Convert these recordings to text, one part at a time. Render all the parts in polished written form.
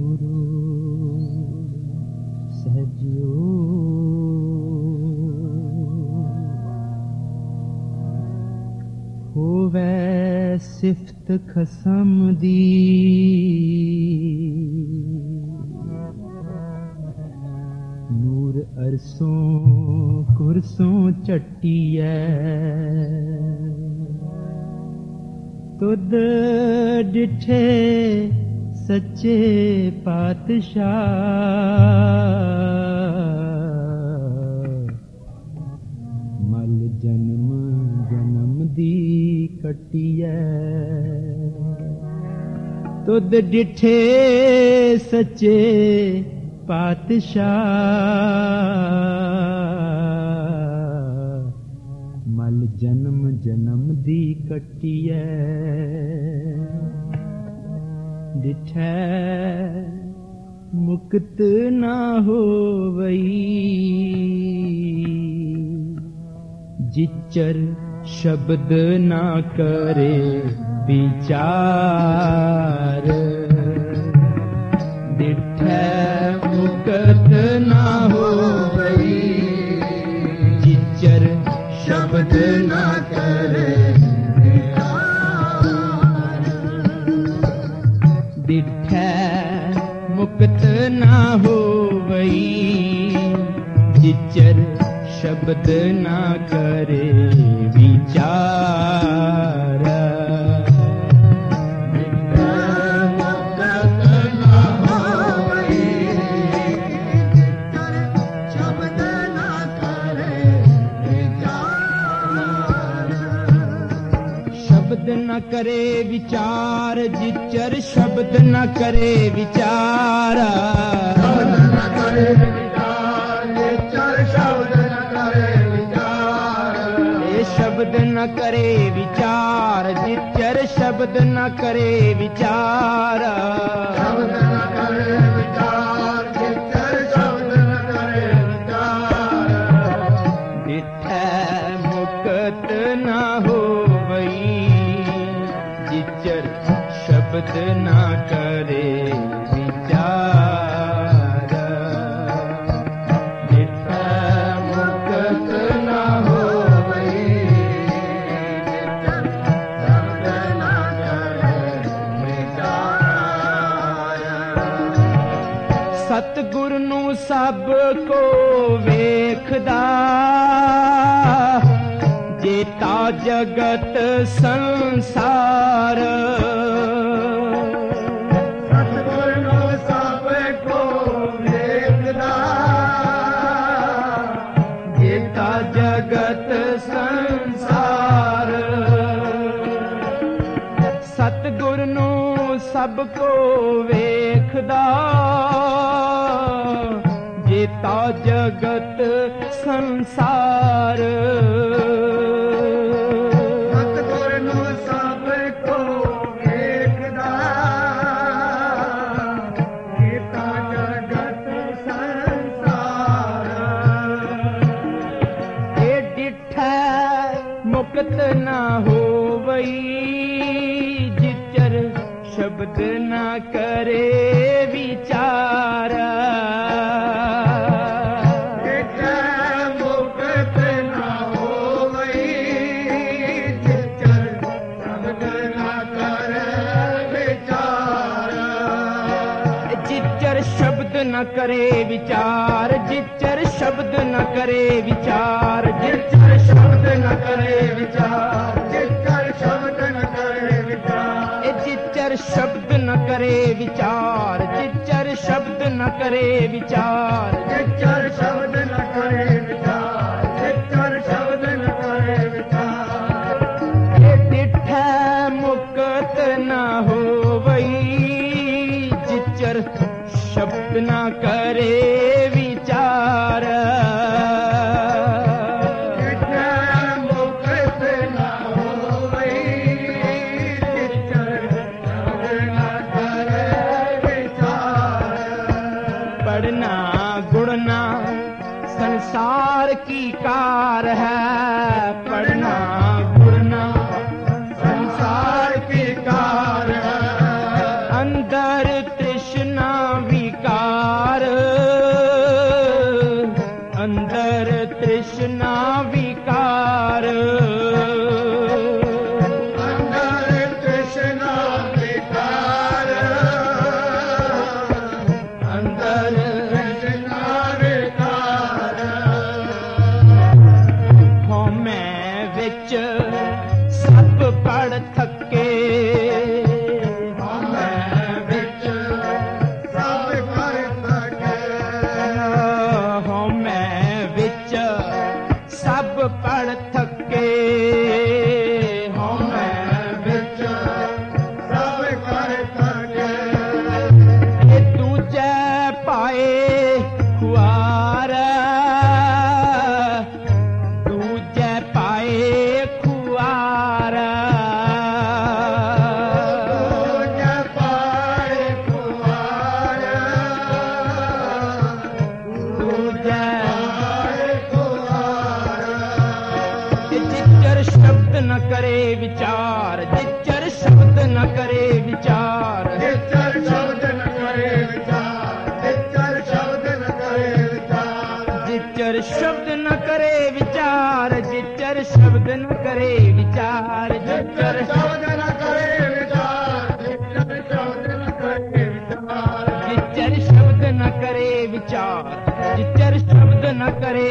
गुरु सहजियो होवे सिफत खसम दी नूर अरसों कुरसों चट्टियै तुद डिठे सच्चे पातशाह मल जन्म जन्म दी कट्टियै तुद डिठे सच्चे पातशाह मल जन्म जन्म दी कट्टियै डिठै मुक्त ना होवई जिचर शब्द ना करे विचार डिठै मुक्त ना होवई जिचर शब्द ना करे डिठै मुक्त ना होवई जिचर शब्द ना करे विचार न करे विचार जिचर शब्द न करे विचार शब्द न करे विचार जिचर शब्द न करे विचार ये शब्द न करे विचार जिचर शब्द न करे विचार शब्द न करे विचार जिचर शब्द न करे विचार डिठै मुक्त न होवई जिचर शब्द ना करे विचार डिठै मुक्त ना होवई जिचर शब्द ना करे विचार सतगुर नू सब को वेखदा जेता जगत संसार सतगुर नू सब को वेखदा जेता जगत संसार सतगुर नू सब को वेखदा जेता जगत संसार सतगुर नू सब को वेखदा जेता जगत संसार ए डिठै मुक्त ना होवई जिचर शब्द ना करे विचार न करे विचार जिचर शब्द न करे विचार जिचर शब्द न करे विचार जिचर शब्द न करे विचार जिचर शब्द न करे विचार जिचर शब्द न करे विचार जिचर शब्द न करे विचार जिचर शब्द न करे विचार ये डिठै मुक्त न होवई जिचर शब्द ना करे विचार मुक्त ना होवई जिचर शब्द ना करे विचार पढ़ना गुढ़ना संसार की कार है पढ़ना गुढ़ना संसार की कार है अंदर तृष्णा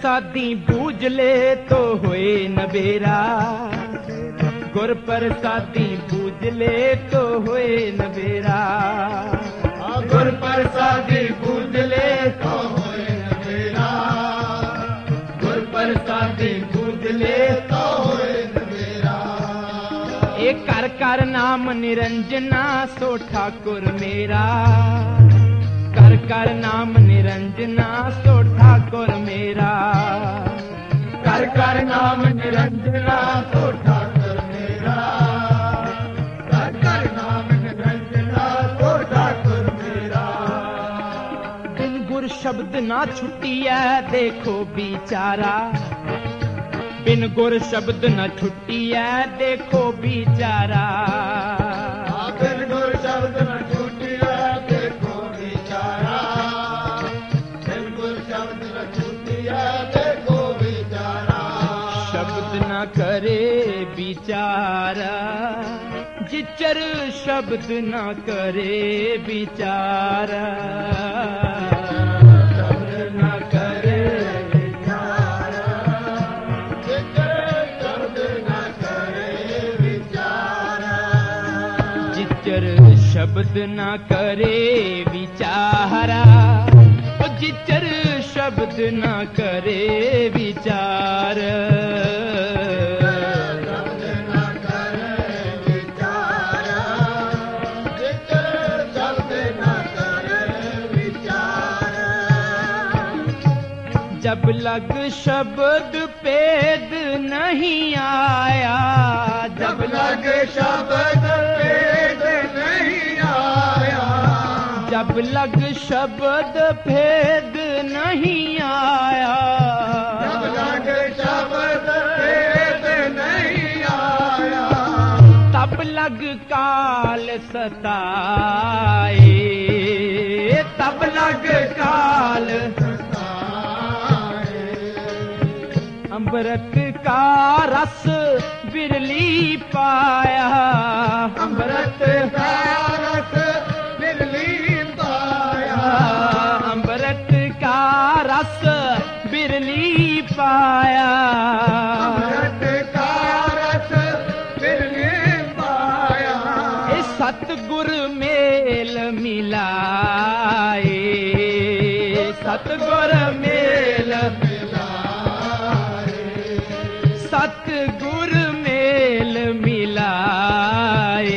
प्रसादी बूझ ले तो होए नबेरा, गुर प्रसादी बूझ ले तो होए नबेरा, गुर प्रसादी बूझ ले तो होए नबेरा, गुर प्रसादी बूझ ले तो होए नबेरा। एक कर कर नाम निरंजना सो ठाकुर मेरा, कर कर नाम निरंजना सो ठाकुर मेरा, कर कर नाम निरंजना सो ठाकुर मेरा, कर कर नाम निरंजना सो ठाकुर मेरा। बिन गुर शब्द ना छुट्टी है देखो बिचारा, बिन गुर शब्द न छुट्टी है देखो बिचारा, बिन गुर शब्द न छुट्टी है देखो बिचारा, बिन गुर शब्द न छुट्टी है देखो बिचारा। शब्द न करे बिचारा, जिचर शब्द न करे बिचारा, शब्द न करे बिचारा, जिचर शब्द न करे बिचारा, जिचर शब्द न करे विचार, शब्द न करे विचार, जिचर शब्द न करे विचार। जब लग शब्द पेद नहीं आया, जब लग शब्द पेद नहीं आया, जब लग शब्द भेद नहीं आया, जब लग शब्द भेद नहीं आया, तब लग काल सताए, तब लग काल सताए। अमृत का रस बिरली पाया, अमृत का रस बिरली पाया, अमृत का रस बिरली पाया, अमृत का रस बिरली पाया। इस सतगुर मेल मिलाए, सतगुर मेल मिलाए, सतगुर मेल मिलाए,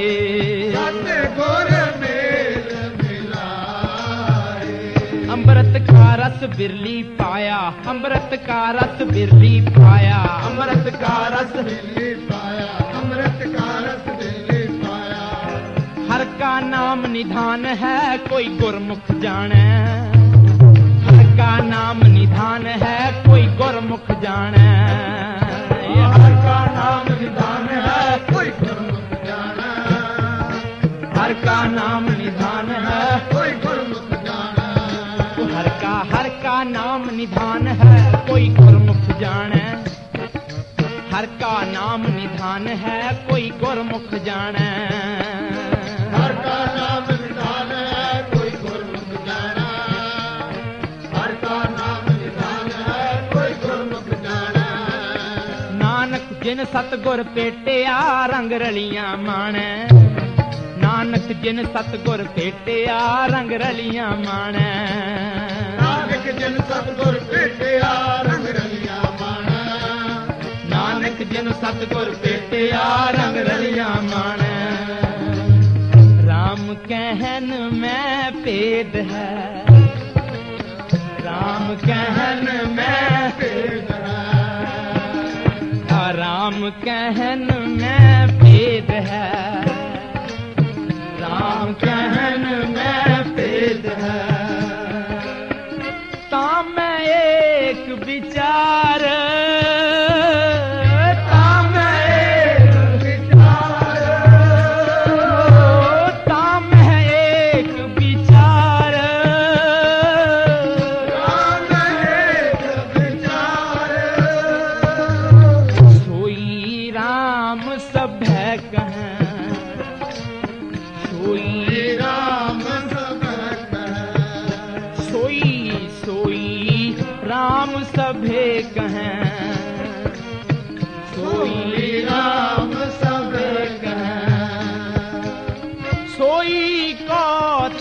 सतगुर मेल मिलाए। अमृत का रस बिरली पाया, अमृत का रस बिरली पाया, अमृत का रस बिरली पाया, अमृत का रस बिरली पाया। हर का नाम निधान है कोई गुरमुख जाने, हर का नाम निधान है कोई गुरमुख जाने, हर का नाम निधान है कोई गुरमुख जाना, हर का नाम निधान है, कोई गुरमुख जाना। हर का नाम निधान है कोई गुरमुख जाने, हर का नाम निधान है कोई गुरमुख जाने, हर का नाम निधान है कोई गुरमुख जाना, हर का नाम निधान है कोई गुरमुख जाना। नानक जिन सतगुर पेटिया रंग रलियां माणे, नानक जिन सतगुर पेटिया रंग रलियां माणे, नानक जिन सतगुर पेटिया रंग रलिया माना, नानक जिन सतगुर पेटिया रंग रलियां माणे। राम कहन में भेद है, राम कहन में भेद है, राम कहन में भेद है, राम कहन में भेद है। ताम मैं एक विचार, ताम मैं एक विचार, ताम मैं एक विचार, राम एक विचार। सोई राम सभै कहें, सोई राम सब है, सोई सोई राम सब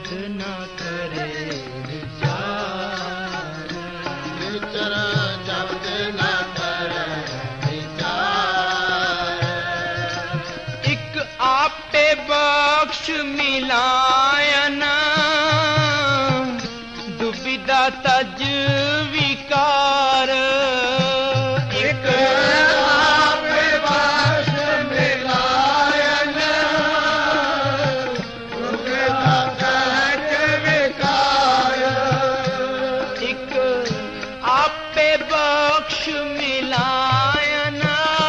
शब्द न करे विचार, विचर शब्द न करे विचार। एक आपे बख्श मिलायन, दुविधा तज विकार। एक आपे बख्श मिलायन, दुविधा तज विकार। एक आपे बख्श मिलायन,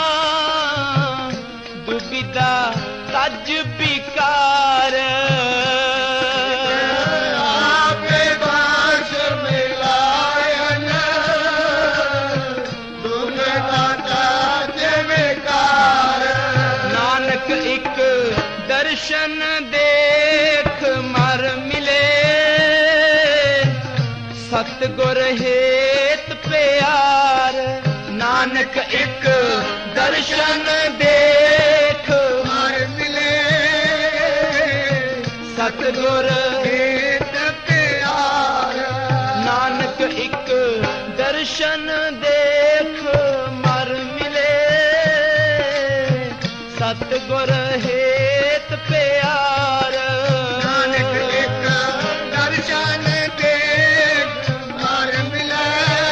दुविधा तज विकार। आपे बख्श मिलायन, दुविधा तज विकार। नानक एक दर्शन देख मर मिले, सतगुर हेत प्यार। नानक एक दर्शन देख मार मिले, सतगुर हेत प्यार। नानक एक दर्शन देख मर मिले, सतगुर हेत प्यार। नानक एक दर्शन देख मार मिले,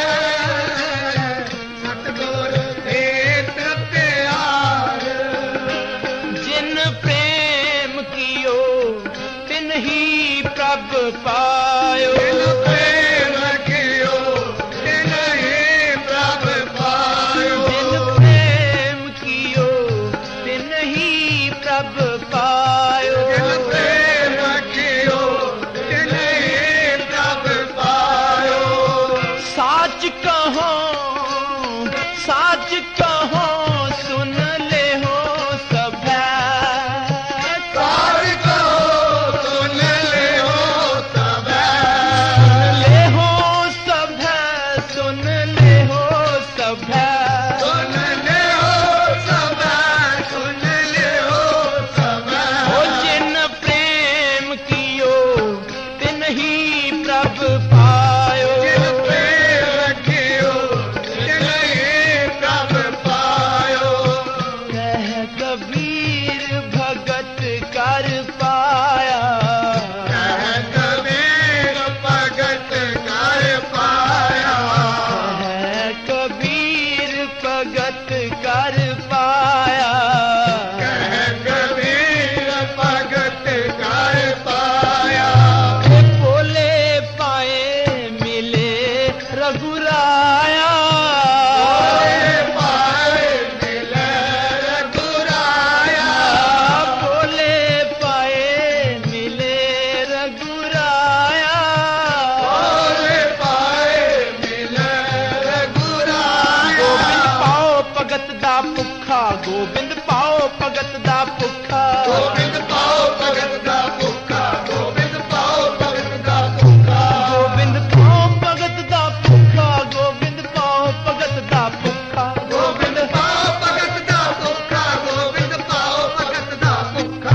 सतगुर हेत प्यार। जिन प्रेम कियो तिन ही प्रभ पायो। जिन प्रेम कियो तिन ही प्रभ पायो। जिन प्रेम कियो तिन ही प्रभ पायो। जिन प्रेम कियो तिन ही प्रभ पायो। साच कहो, साच कहो, सुन ले हो सभै। सार कहो सुन ले हो सभै। सुन ले हो सभै, सुन ले हो सभै। सुन ले हो सभै, सुन ले हो सभै। ओ जिन प्रेम कियो तिन ही प्रभ पायो। जिन प्रेम कियो तिन ही प्रभ पायो। कह कबीर भगत कर पाया। कह कबीर भगत कर पाया। कह कबीर भगत कर पाया। कह कबीर भगत कर पाया। हे भोले पाए मिले रघुराया। भोले पाए मिले रघुराया। भोले पाए मिले रघुराया। भोले पाए मिले रघुराया। गोबिंद पाओ भगत दा भुखा, गोबिंद पाओ भगत दा भुखा। गोबिंद पाओ भगत दा भुखा, गोबिंद पाओ भगत दा भुखा। गोबिंद पाओ भगत दा भुखा, गोबिंद पाओ भगत दा भुखा। गोबिंद पाओ भगत दा भुखा, गोबिंद पाओ भगत दा भुखा।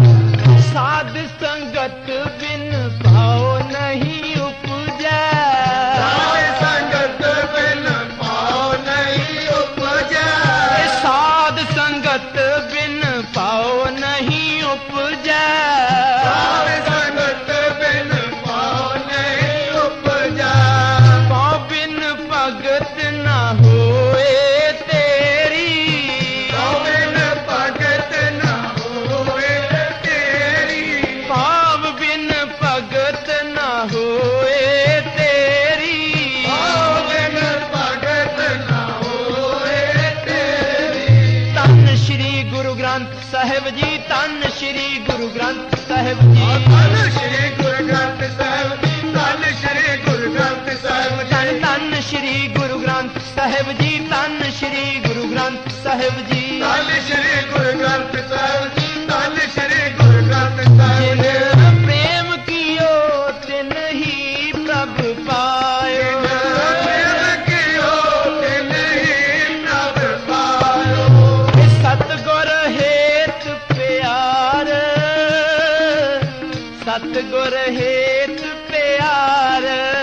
साध संगत बिन पाओ नहीं उपजै। साध संगत बिन पाओ नहीं उपजै। साध संगत बिन पाओ नहीं उपजै। साध संगत बिन पाओ नहीं उपजै। पाओ बिन भगत न होए तेरी। गोबिंद भगत न होए तेरी। पाव बिन भगत न होए तेरी। गोबिंद भगत न होए तेरी। धन श्री गुरु ग्रंथ ਸਾਹਿਬ जी, ਧੰਨ श्री गुरु ग्रंथ ਸਾਹਿਬ जी। ਧੰਨ ਸ਼੍ਰੀ ਗੁਰੂ ਗ੍ਰੰਥ ਸਾਹਿਬ ਜੀ, ਧੰਨ ਸ਼੍ਰੀ ਗੁਰੂ ਗ੍ਰੰਥ ਸਾਹਿਬ ਜੀ। ਧੰਨ ਧੰਨ श्री गुरु ग्रंथ ਸਾਹਿਬ जी, ਧੰਨ श्री गुरु ग्रंथ ਸਾਹਿਬ जी। ਧੰਨ ਸ਼੍ਰੀ ਗੁਰੂ ਗ੍ਰੰਥ ਸਾਹਿਬ ਜੀ, ਧੰਨ ਸ਼੍ਰੀ ਗੁਰੂ ਗ੍ਰੰਥ ਸਾਹਿਬ ਜੀ। जिन प्रेम कियो तिन ही प्रभ पायो। प्रेम कियो तिन ही प्रभ पायो। सतगुर हेत प्यार, सतगुर हेत प्यार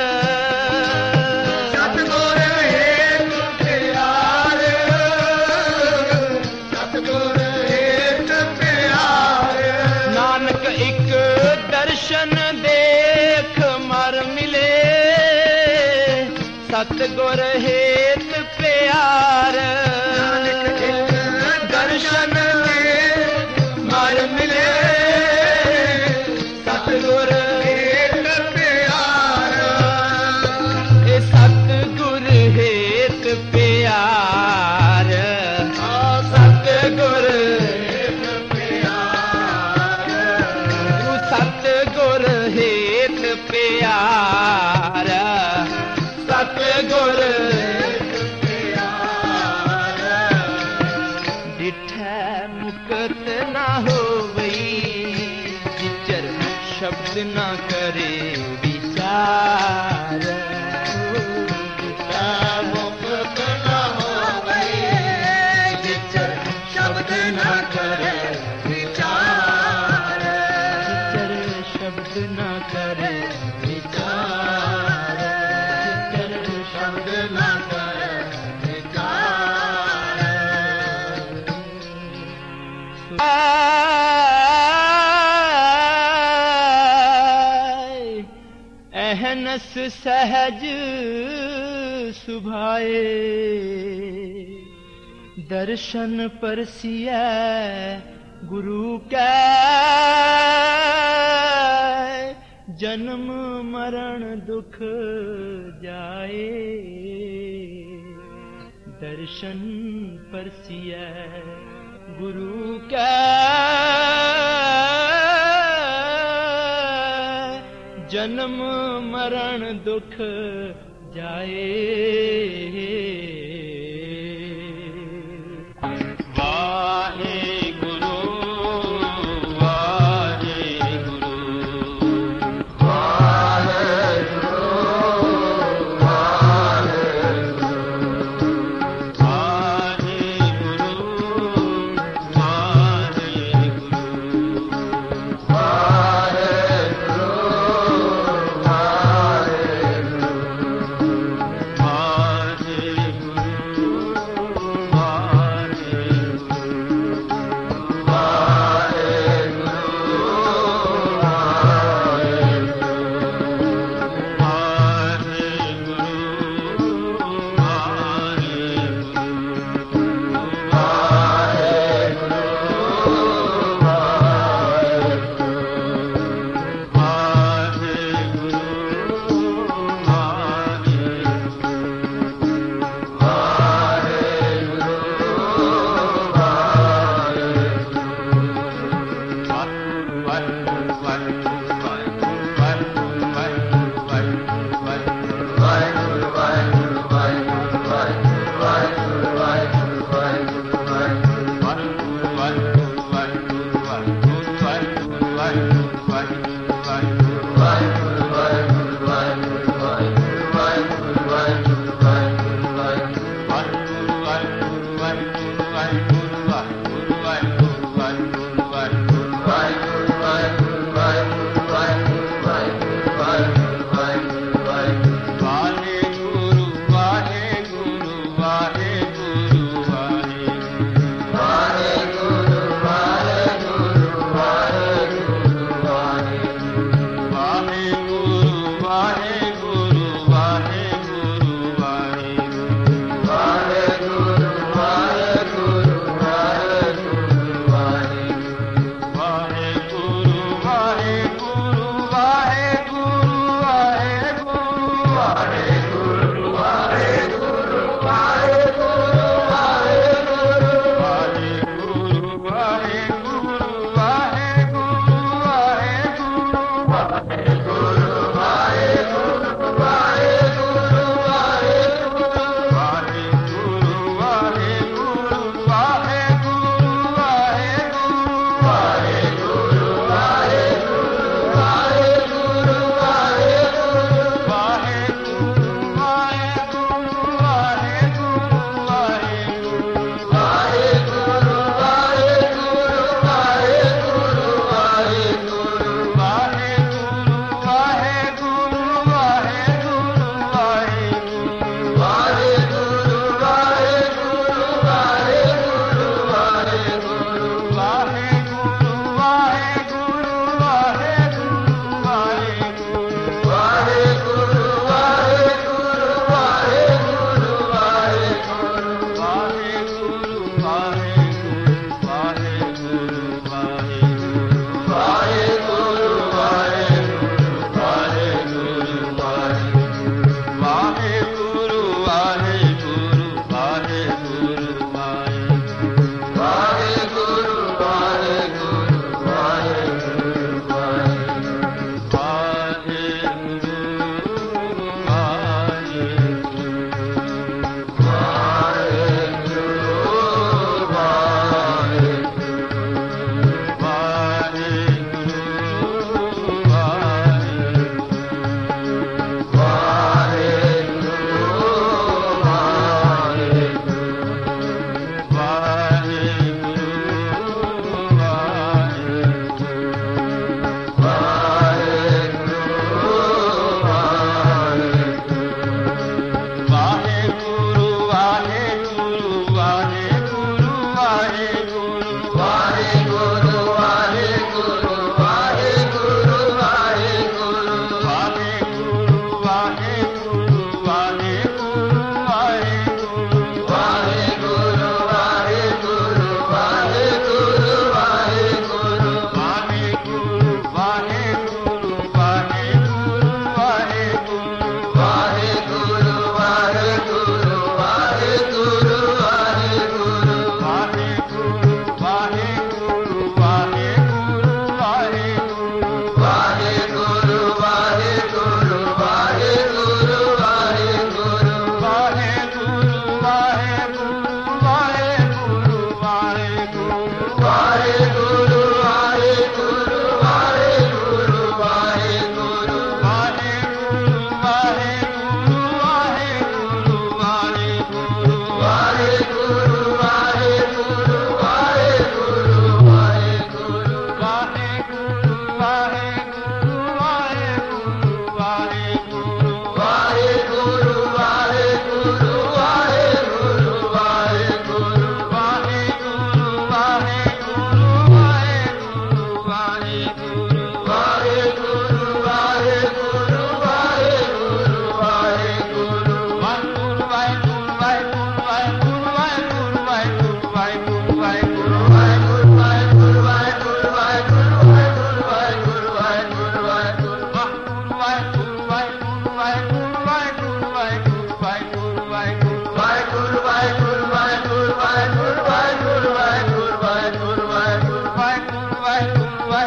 सतगुर हेत प्यार सतगुर हेत प्यार नानक एक दर्शन देख मर मिले सतगुर हेत प्यार नानक एक दर्शन देख मर मिले सतगुर हेत प्यार ए सतगुर हेत प्यार सतगुर हेत प्यार सतगुर हेत प्यार सतगुर डिठै मुकत ना होवई जिचर शब्द ना करे विचार मुक्त न होवई जिचर शब्द न करे विचार जिचर शब्द ना करे विचार जिचर शब्द न करे विचार अहनस सहज सुभाए दर्शन परसिया गुरु कै जन्म मरण दुख जाए दर्शन परसिया गुरु कै जन्म मरण दुख जाए वाहे गुरु वाहे गुरु वाहे गुरु वाहे वाहे गुरु वाहे गुरु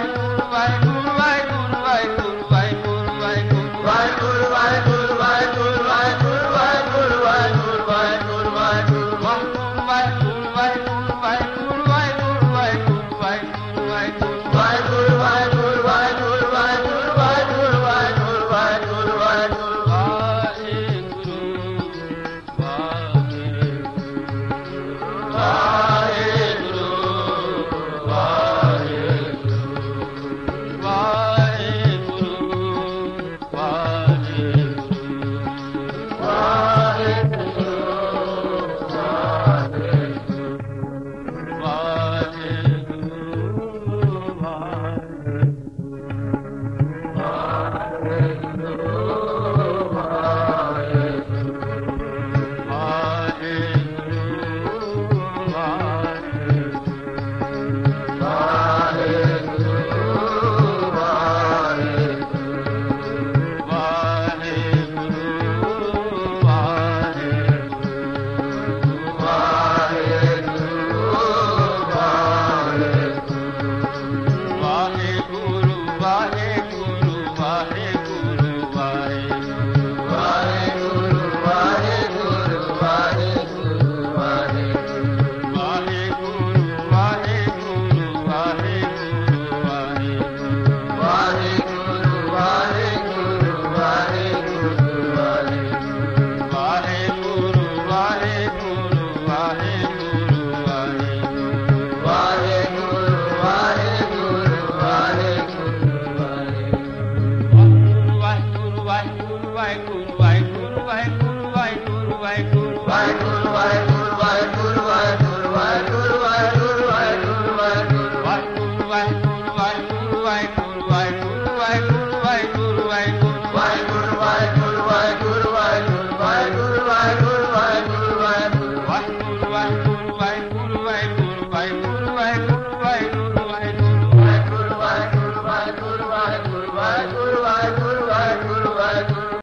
Vai,